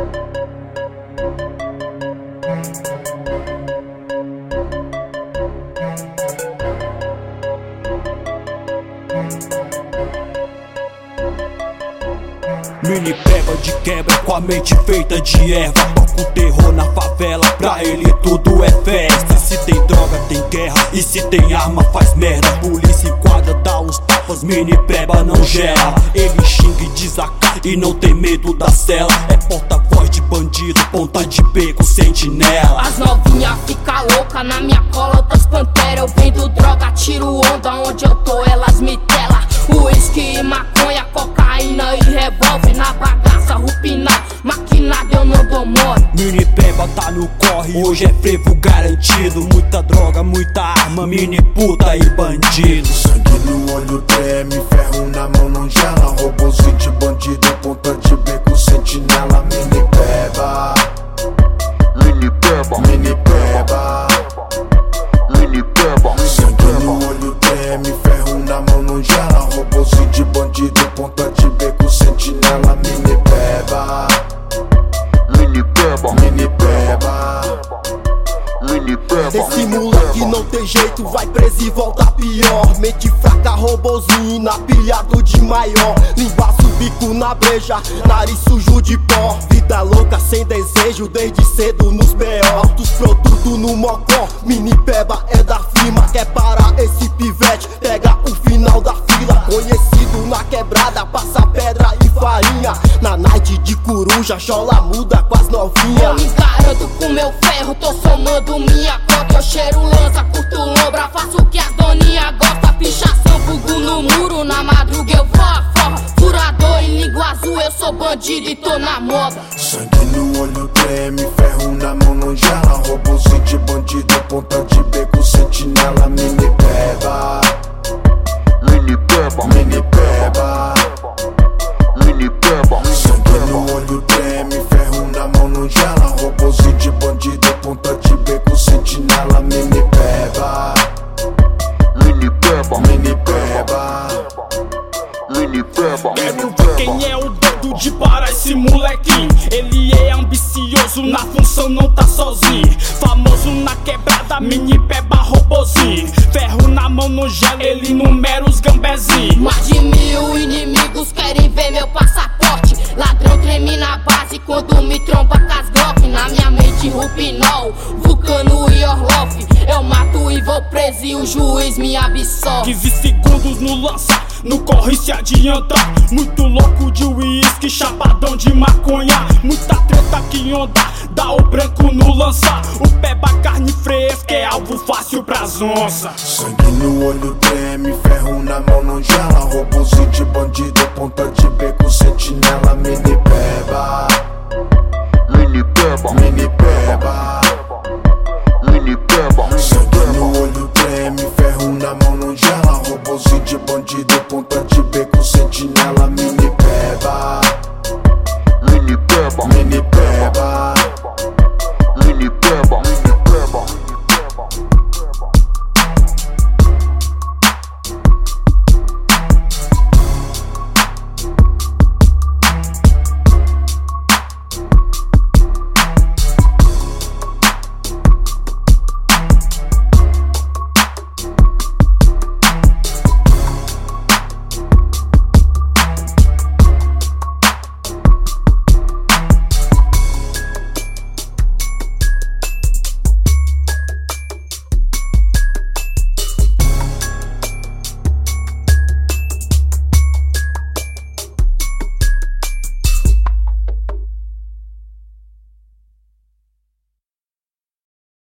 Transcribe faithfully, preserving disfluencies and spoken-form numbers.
Mini peba de quebra com a mente feita de erva. Toca o terror na favela, pra ele tudo é festa. Se tem droga tem guerra, e se tem arma faz merda. Polícia enquadra, dá uns tapas, mini peba não gera. Ele xinga e desaca e não tem medo da cela. É porta-voz de bandido, ponta de beco, sentinela. As novinha fica louca, na minha cola outras pantera. Eu vendo droga, tiro onda, onde eu tô elas me tela. Whisky e maconha, cocaína e revólver. Na bagaça, rupina, maquinada eu não dou mole. Mini peba tá no corre, hoje é frevo garantido. Muita droga, muita arma, mini puta e bandido. Sangue no olho treme, ferro na mão não gela. Robozinho de bandido, ponta de beco, sentinela. Mini peba, Mini peba, mini peba, mini peba. sangue no olho treme, ferro na mão não gela. Robozinho de bandido, ponta de beco, sentinela. Mini peba, Mini peba, mini peba, mini peba. Esse moleque não tem jeito, vai preso e volta pior. Mente fraca, robozinho, napilhado de maior. Limbaço o bico na breja, nariz sujo de pó. Vida louca sem desejo, desde cedo nos B O. Altos produtos no mocó, mini peba é da firma. Quer parar esse pivete, pega o final da fila. Conhecido na quebrada, passa pedra e farinha. Na night de coruja, chola muda com as Eu novinhas. me garanto com meu ferro, tô somando minha cota. Eu cheiro lança, curto lombra, faço o que as doninha gosta. Pichação, bugo no muro, na madruga eu vou a forra. Furador em língua azul, eu sou bandido e tô na moda. sangue no olho treme, ferro na mão não gela. Robozinho de bandido, ponta de beco, sentinela. Mini peba, Mini peba, mini peba, mini peba. sangue no olho treme, ferro na mão não gela. Robozinho de bandido, ponta de beco, sentinela. Mini peba, Mini peba, mini peba, mini peba. Quero ver quem é o doido de parar esse molequinho. Ele é ambicioso, na função não tá sozinho. Famoso na quebrada, mini peba, robozinho. Ferro na mão não gela, ele numera os gambezinhos. Mais de mil inimigos querem ver meu passaporte. Ladrão treme na base quando me tromba com as Glock. Na minha mente Rupinol, Vulcano e Orloff. Eu mato e vou preso e o juiz me absolve. quinze segundos no lança, no corre se adianta. Muito louco de uísque, chapadão de maconha. Muita treta que onda, dá o branco no lança. O peba carne fresca, é alvo fácil pras onças. sangue no olho treme, ferro na mão não gela. Robozinho de bandido, ponta de beco, sentinela. Mini peba,